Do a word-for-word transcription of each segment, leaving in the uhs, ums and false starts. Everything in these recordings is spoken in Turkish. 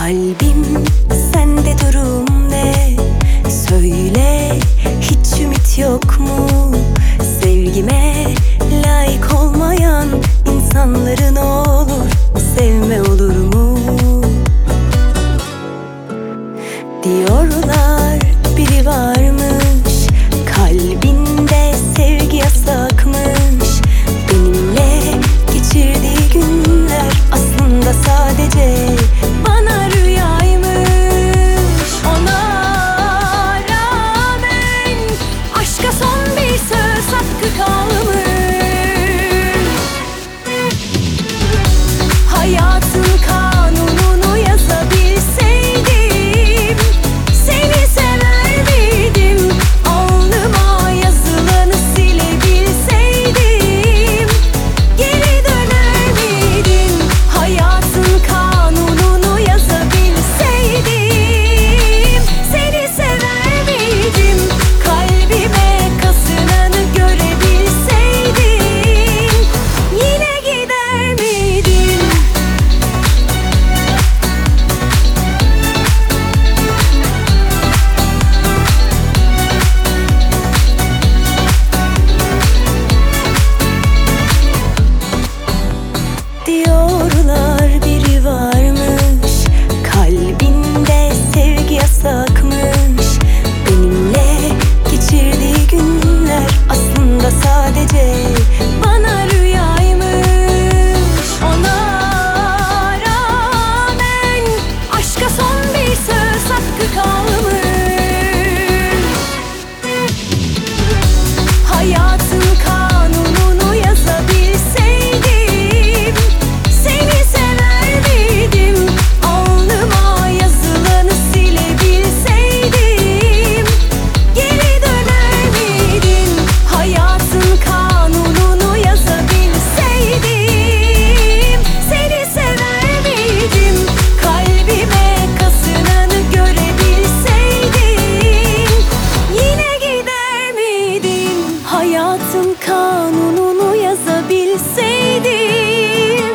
Kalbim sende durum ne? Söyle, hiç ümit yok mu? Sevgime layık olmayan insanları ne olur sevme olur mu? Diyorlar biri varmış, kalbinde sevgi yasakmış. Benimle geçirdiği günler aslında sadece bana rüyaymış. Ona rağmen aşka son bir söz hakkı kalmış. Hayatın kanununu yazabilseydim, seni sever miydim? Alnıma yazılanı silebilseydim, geri döner miydin? Hayatın kanununu yazabilseydim, seni sever miydim? Kalbime kazınanı görebilseydim, yine gider miydin? Diyorlar biri varmış, kalbinde sevgi yasakmış. Benimle geçirdiği günler aslında sadece bana rüyaymış. Ona rağmen aşka son bir söz hakkı kalmış. Hayatın kanununu yazabilseydim, seni sever miydim? Alnıma yazılanı silebilseydim, geri döner miydin? Hayatın kanununu yazabilseydim, seni sever miydim? Kalbime kazınanı görebilseydim, yine gider miydin? Hayatın kanununu yazabilseydim,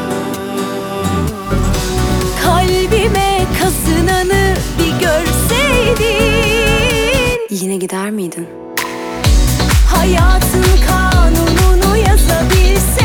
kalbime kazınanı bir görseydin, yine gider miydin? Hayatın kanununu yazabilseydim,